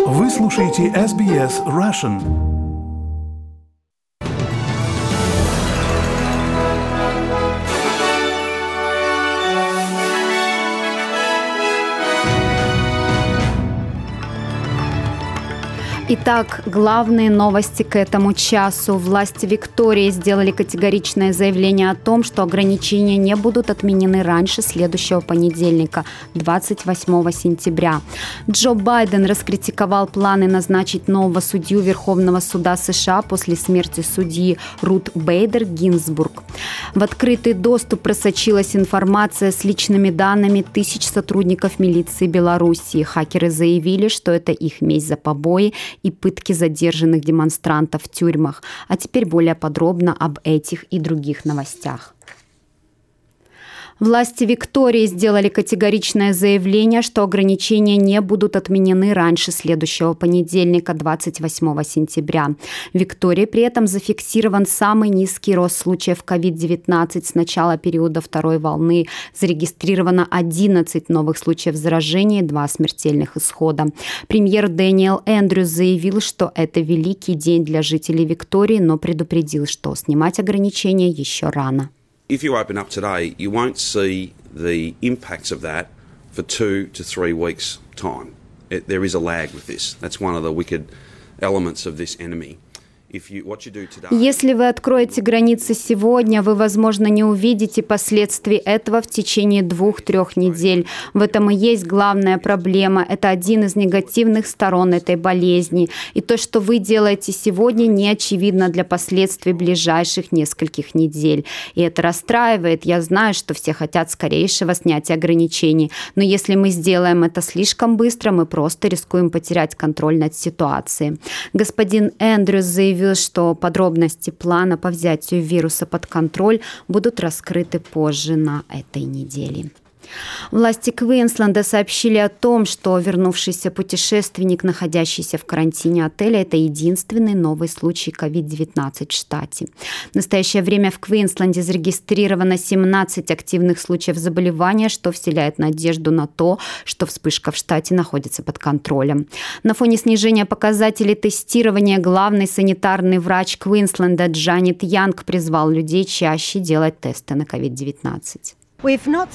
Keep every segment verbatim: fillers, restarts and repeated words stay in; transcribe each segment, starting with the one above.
Вы слушаете эс би эс Russian. Итак, главные новости к этому часу. Власти Виктории сделали категоричное заявление о том, что ограничения не будут отменены раньше следующего понедельника, двадцать восьмого сентября. Джо Байден раскритиковал планы назначить нового судью Верховного суда США после смерти судьи Рут Бейдер Гинзбург. В открытый доступ просочилась информация с личными данными тысяч сотрудников милиции Белоруссии. Хакеры заявили, что это их месть за побои и пытки задержанных демонстрантов в тюрьмах. А теперь более подробно об этих и других новостях. Власти Виктории сделали категоричное заявление, что ограничения не будут отменены раньше следующего понедельника, двадцать восьмого сентября. В Виктории при этом зафиксирован самый низкий рост случаев ковид девятнадцать с начала периода второй волны. Зарегистрировано одиннадцать новых случаев заражения и два смертельных исхода. Премьер Дэниел Эндрюс заявил, что это великий день для жителей Виктории, но предупредил, что снимать ограничения еще рано. If you open up today, you won't see the impacts of that for two to three weeks' time. It, there is a lag with this. That's one of the wicked elements of this enemy. Если вы откроете границы сегодня, вы, возможно, не увидите последствий этого в течение двух-трех недель. В этом и есть главная проблема. Это один из негативных сторон этой болезни. И то, что вы делаете сегодня, не очевидно для последствий ближайших нескольких недель. И это расстраивает. Я знаю, что все хотят скорейшего снятия ограничений. Но если мы сделаем это слишком быстро, мы просто рискуем потерять контроль над ситуацией. Господин Эндрюс заявил, что подробности плана по взятию вируса под контроль будут раскрыты позже на этой неделе. Власти Квинсленда сообщили о том, что вернувшийся путешественник, находящийся в карантине отеля, это единственный новый случай ковид девятнадцать в штате. В настоящее время в Квинсленде зарегистрировано семнадцать активных случаев заболевания, что вселяет надежду на то, что вспышка в штате находится под контролем. На фоне снижения показателей тестирования главный санитарный врач Квинсленда Джанет Янг призвал людей чаще делать тесты на ковид девятнадцать. Мы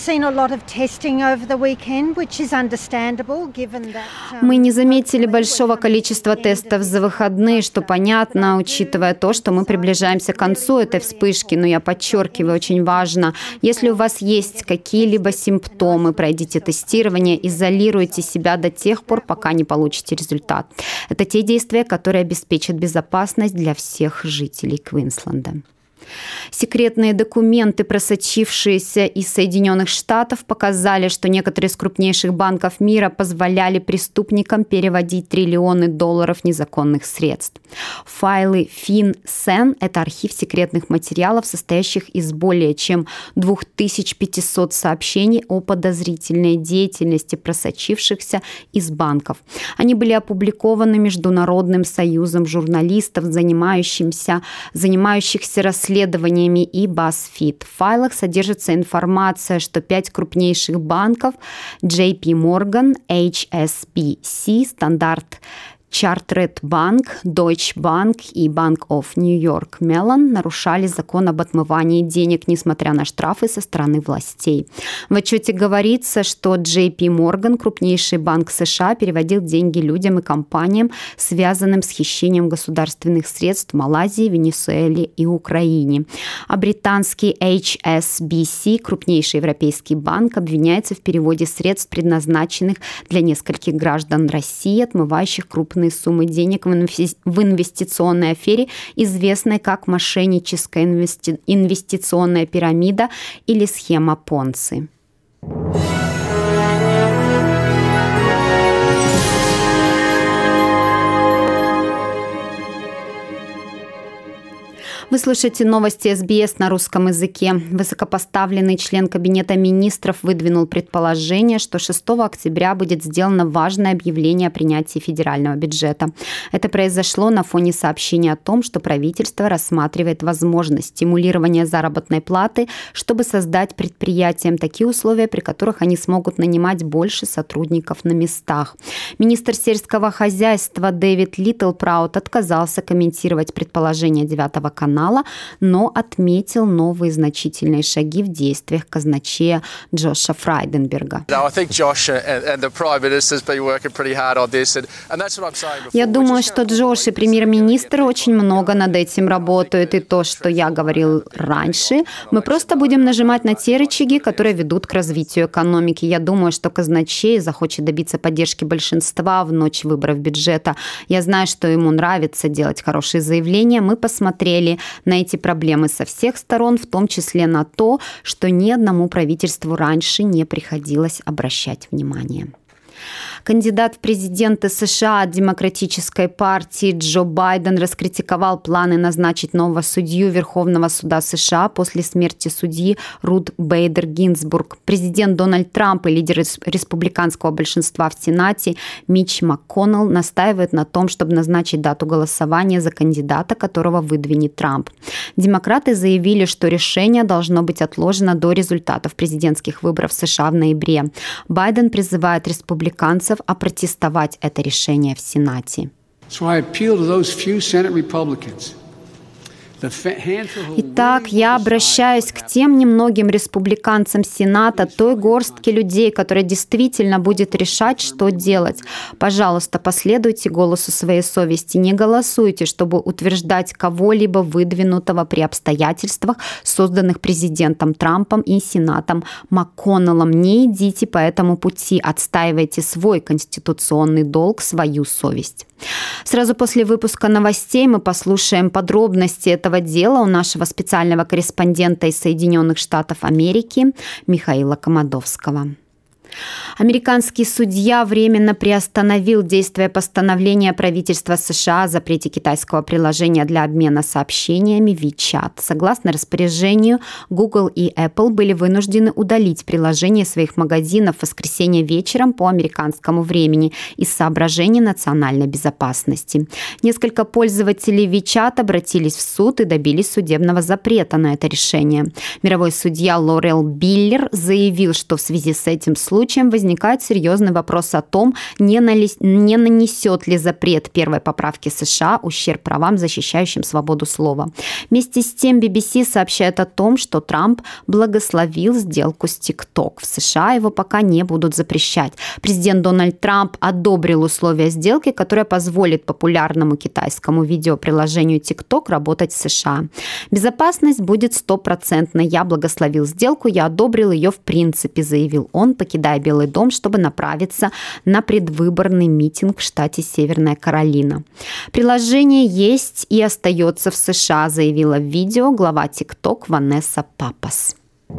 не заметили большого количества тестов за выходные, что понятно, учитывая то, что мы приближаемся к концу этой вспышки. Но я подчеркиваю, очень важно, если у вас есть какие-либо симптомы, пройдите тестирование, изолируйте себя до тех пор, пока не получите результат. Это те действия, которые обеспечат безопасность для всех жителей Квинсленда. Секретные документы, просочившиеся из Соединенных Штатов, показали, что некоторые из крупнейших банков мира позволяли преступникам переводить триллионы долларов незаконных средств. Файлы FinCEN – это архив секретных материалов, состоящих из более чем две тысячи пятьсот сообщений о подозрительной деятельности, просочившихся из банков. Они были опубликованы Международным союзом журналистов, занимающимся, занимающихся расследованием исследованиями и BuzzFeed. В файлах содержится информация, что пять крупнейших банков джей пи Morgan, эйч эс би си, Standard Chartered Bank, Deutsche Bank и Bank of New York Mellon нарушали закон об отмывании денег, несмотря на штрафы со стороны властей. В отчете говорится, что джей пи Morgan, крупнейший банк США, переводил деньги людям и компаниям, связанным с хищением государственных средств в Малайзии, Венесуэле и Украине. А британский эйч эс би си, крупнейший европейский банк, обвиняется в переводе средств, предназначенных для нескольких граждан России, отмывающих крупные суммы денег в инвестиционной афере, известной как мошенническая инвести... инвестиционная пирамида или схема Понци. Вы слушаете новости эс би эс на русском языке. Высокопоставленный член Кабинета министров выдвинул предположение, что шестого октября будет сделано важное объявление о принятии федерального бюджета. Это произошло на фоне сообщения о том, что правительство рассматривает возможность стимулирования заработной платы, чтобы создать предприятиям такие условия, при которых они смогут нанимать больше сотрудников на местах. Министр сельского хозяйства Дэвид Литтлпраут отказался комментировать предположение девятого канала, но отметил новые значительные шаги в действиях казначея Джоша Фрайденберга. Я думаю, что Джош и премьер-министр очень много над этим работают. И то, что я говорил раньше, мы просто будем нажимать на те рычаги, которые ведут к развитию экономики. Я думаю, что казначей захочет добиться поддержки большинства в ночь выборов бюджета. Я знаю, что ему нравится делать хорошие заявления. Мы посмотрели на эти проблемы со всех сторон, в том числе на то, что ни одному правительству раньше не приходилось обращать внимание. Кандидат в президенты США от Демократической партии Джо Байден раскритиковал планы назначить нового судью Верховного суда США после смерти судьи Рут Бейдер Гинзбург. Президент Дональд Трамп и лидер республиканского большинства в Сенате Митч МакКоннелл настаивают на том, чтобы назначить дату голосования за кандидата, которого выдвинет Трамп. Демократы заявили, что решение должно быть отложено до результатов президентских выборов в США в ноябре. Байден призывает республиканцев опротестовать это решение в Сенате. Итак, я обращаюсь к тем немногим республиканцам Сената, той горстке людей, которая действительно будет решать, что делать. Пожалуйста, последуйте голосу своей совести. Не голосуйте, чтобы утверждать кого-либо выдвинутого при обстоятельствах, созданных президентом Трампом и Сенатом МакКоннеллом. Не идите по этому пути. Отстаивайте свой конституционный долг, свою совесть. Сразу после выпуска новостей мы послушаем подробности этого дела у нашего специального корреспондента из Соединенных Штатов Америки Михаила Комадовского. Американский судья временно приостановил действие постановления правительства США о запрете китайского приложения для обмена сообщениями WeChat. Согласно распоряжению, Google и Apple были вынуждены удалить приложение своих магазинов в воскресенье вечером по американскому времени из соображений национальной безопасности. Несколько пользователей WeChat обратились в суд и добились судебного запрета на это решение. Мировой судья Лорел Биллер заявил, что в связи с этим случаем возникает серьезный вопрос о том, не, нали... не нанесет ли запрет первой поправки США ущерб правам, защищающим свободу слова. Вместе с тем би би си сообщает о том, что Трамп благословил сделку с TikTok. В США его пока не будут запрещать. Президент Дональд Трамп одобрил условия сделки, которая позволит популярному китайскому видеоприложению TikTok работать в США. Безопасность будет стопроцентной. Я благословил сделку, я одобрил ее в принципе, заявил он, покидая Белый дом, чтобы направиться на предвыборный митинг в штате Северная Каролина. Приложение есть и остается в США, заявила в видео глава TikTok Ванесса Папас.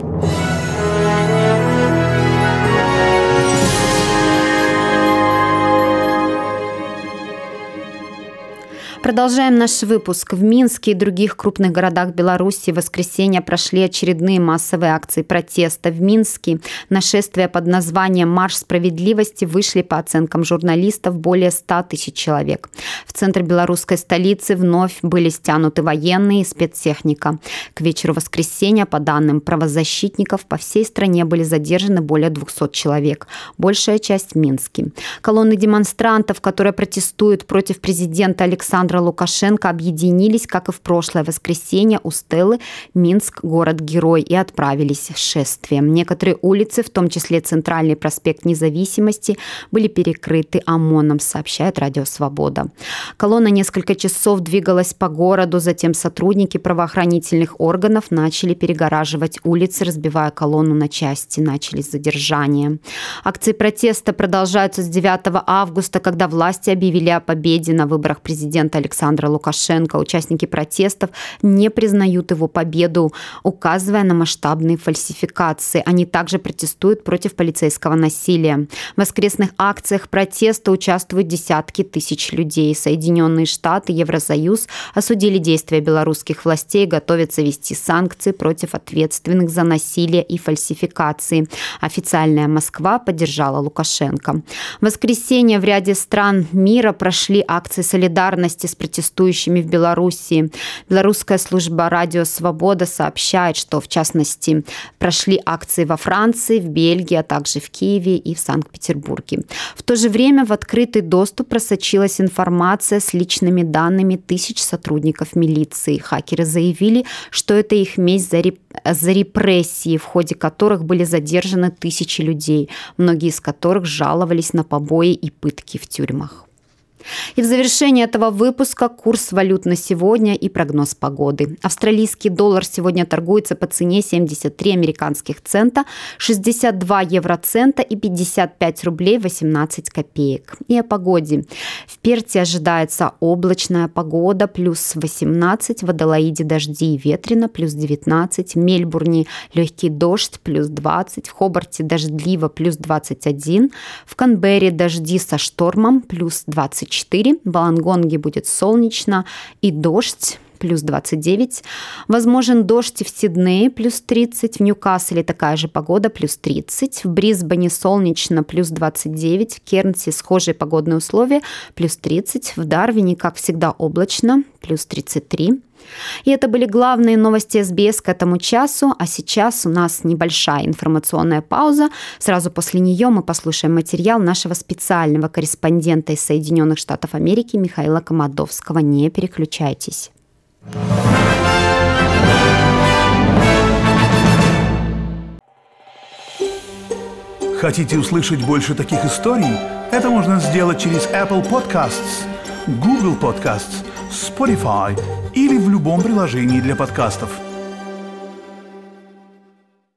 Продолжаем наш выпуск. В Минске и других крупных городах Беларуси в воскресенье прошли очередные массовые акции протеста. В Минске на шествие под названием «Марш справедливости» вышли, по оценкам журналистов, более ста тысяч человек. В центр белорусской столицы вновь были стянуты военные и спецтехника. К вечеру воскресенья, по данным правозащитников, по всей стране были задержаны более двухсот человек. Большая часть в Минске. Колонны демонстрантов, которые протестуют против президента Александра Лукашенко, объединились, как и в прошлое воскресенье, у стелы «Минск. Город-герой» и отправились в шествие. Некоторые улицы, в том числе Центральный проспект Независимости, были перекрыты ОМОНом, сообщает Радио Свобода. Колонна несколько часов двигалась по городу, затем сотрудники правоохранительных органов начали перегораживать улицы, разбивая колонну на части, начались задержания. Акции протеста продолжаются с девятого августа, когда власти объявили о победе на выборах президента Александра Лукашенко. Участники протестов не признают его победу, указывая на масштабные фальсификации. Они также протестуют против полицейского насилия. В воскресных акциях протеста участвуют десятки тысяч людей. Соединенные Штаты, Евросоюз осудили действия белорусских властей и готовятся ввести санкции против ответственных за насилие и фальсификации. Официальная Москва поддержала Лукашенко. В воскресенье в ряде стран мира прошли акции солидарности с протестующими в Белоруссии. Белорусская служба «Радио Свобода» сообщает, что, в частности, прошли акции во Франции, в Бельгии, а также в Киеве и в Санкт-Петербурге. В то же время в открытый доступ просочилась информация с личными данными тысяч сотрудников милиции. Хакеры заявили, что это их месть за, реп... за репрессии, в ходе которых были задержаны тысячи людей, многие из которых жаловались на побои и пытки в тюрьмах. И в завершении этого выпуска курс валют на сегодня и прогноз погоды. Австралийский доллар сегодня торгуется по цене семьдесят три американских цента, шестьдесят два евроцента и пятьдесят пять рублей восемнадцать копеек. И о погоде. В Перте ожидается облачная погода, плюс восемнадцать, в Аделаиде дожди и ветрено, плюс девятнадцать, в Мельбурне легкий дождь, плюс двадцать, в Хобарте дождливо, плюс двадцать один, в Канберре дожди со штормом, плюс двадцать четыре, в Волонгонге будет солнечно и дождь, плюс двадцать девять. Возможен дождь и в Сиднее, плюс тридцать. В Ньюкасле такая же погода, плюс тридцать. В Брисбене солнечно, плюс двадцать девять. В Кернсе схожие погодные условия, плюс тридцать. В Дарвине, как всегда, облачно, плюс тридцать три. И это были главные новости эс би эс к этому часу. А сейчас у нас небольшая информационная пауза. Сразу после нее мы послушаем материал нашего специального корреспондента из Соединенных Штатов Америки Михаила Комадовского. Не переключайтесь. Хотите услышать больше таких историй? Это можно сделать через Apple Podcasts, Google Podcasts, Spotify или в любом приложении для подкастов.